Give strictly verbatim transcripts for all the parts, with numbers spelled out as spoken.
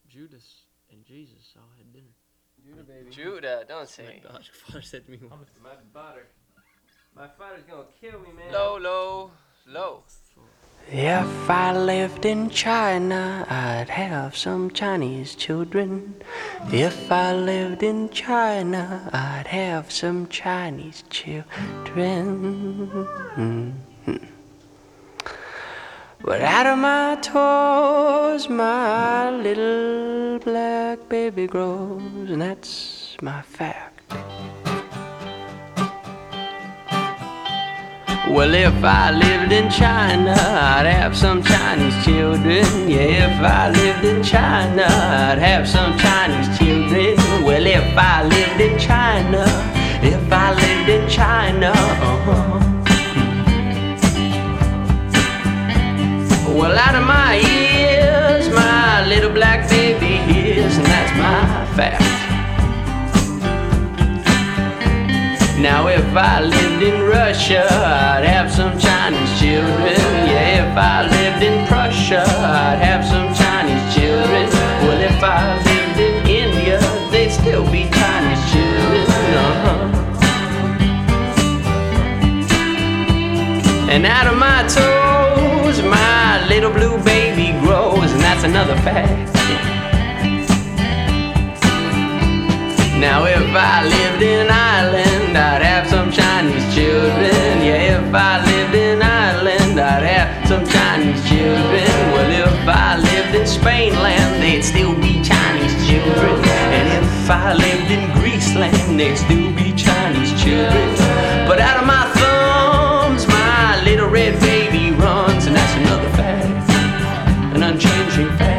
Judas and Jesus all had dinner. Judah, baby. Judah, don't say. My God, your father said to me once. My butter. My father's gonna kill me, man. Low, low, low. If I lived in China, I'd have some Chinese children. If I lived in China, I'd have some Chinese children. Mm-hmm. But out of my toes, my little black baby grows, and that's my fact. Well, if I lived in China, I'd have some Chinese children. Yeah, if I lived in China, I'd have some Chinese children. Well, if I lived in China, if I lived in China, uh-huh. Well, out of my ears, my little black baby hears, and that's my fact. Now if I lived in Russia, I'd have some Chinese children. Yeah, if I lived in Prussia, I'd have some Chinese children. Well, if I lived in India, they'd still be Chinese children. Uh-huh. And out of my toes, my little blue baby grows, and that's another fact. Now if I lived in Ireland, I'd have some Chinese children. Yeah, if I lived in Ireland, I'd have some Chinese children. Well, if I lived in Spainland, they'd still be Chinese children. And if I lived in Greeceland, they'd still be Chinese children. But out of my thumbs, my little red baby runs, and that's another fact, an unchanging fact.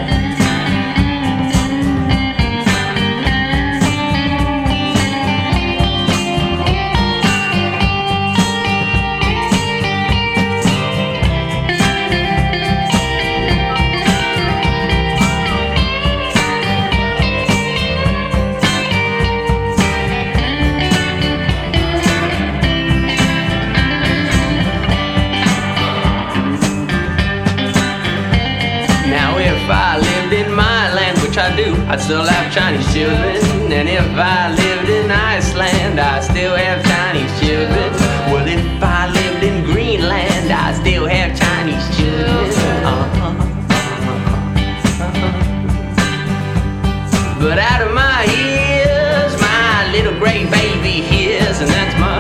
I do, I'd still have Chinese children. And if I lived in Iceland, I'd still have Chinese children. Well, if I lived in Greenland, I'd still have Chinese children. Uh-huh. But out of my ears, my little gray baby hears, and that's my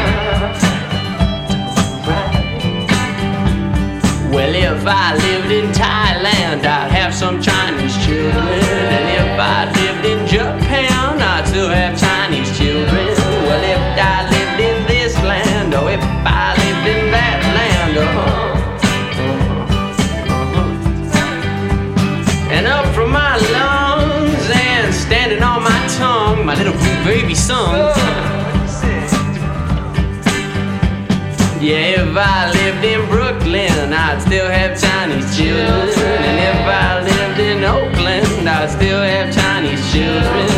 well, if I lived in Thailand, I'd have some Chinese children. And if I lived in Japan, I'd still have Chinese children. Well, if I lived in this land, or if I lived in that land, uh-huh. And up from my lungs and standing on my tongue, my little blue baby sung. Yeah, if I lived in Brooklyn, I'd still have Chinese children. And if I lived in Oakland, I'd still have Chinese children.